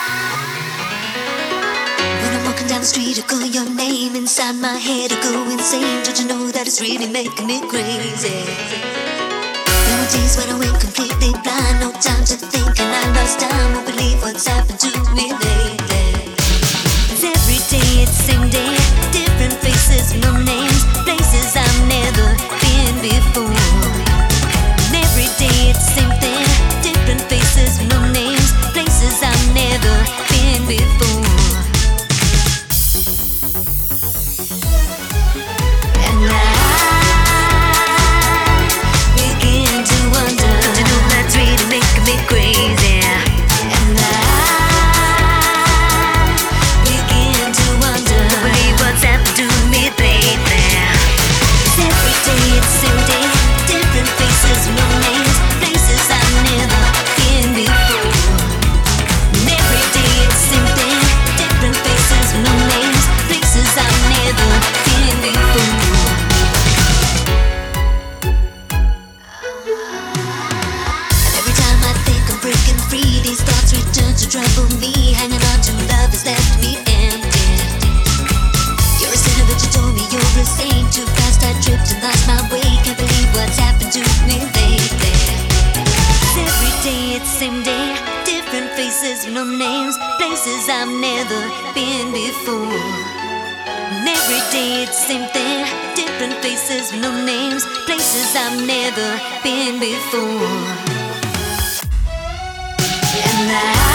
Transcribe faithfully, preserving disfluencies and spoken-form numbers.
When I'm walking down the street, I call your name. Inside my head, I go insane. Don't you know that it's really making me crazy? There were days when I went completely blind. No time to think and I lost time. Won't believe what's happened to me lately. It's every day, it's the same day. Different faces, no names. Places I've never been before. And every day it's the same thing. Different faces, no names. Places I've never been before. And I begin to wonder, you know that's really making me crazy. And I begin to wonder, believe what's happened to me lately. It's every day, it's the same day. Different faces, no names. Places I've never been before. And every day it's the same thing. Different faces, no names. Places I've never been before. And every time I think I'm breaking free, these thoughts return to trouble me. Hanging on to love has left me empty. You're a sinner, but you told me you're a saint. Too fast I tripped and lost my way. Can't believe what's happened to me lately. It's every day, it's the same day. Different faces, no names. Places I've never been before. And every day it's the same thing. Different faces, no names. Places I've never been before. And I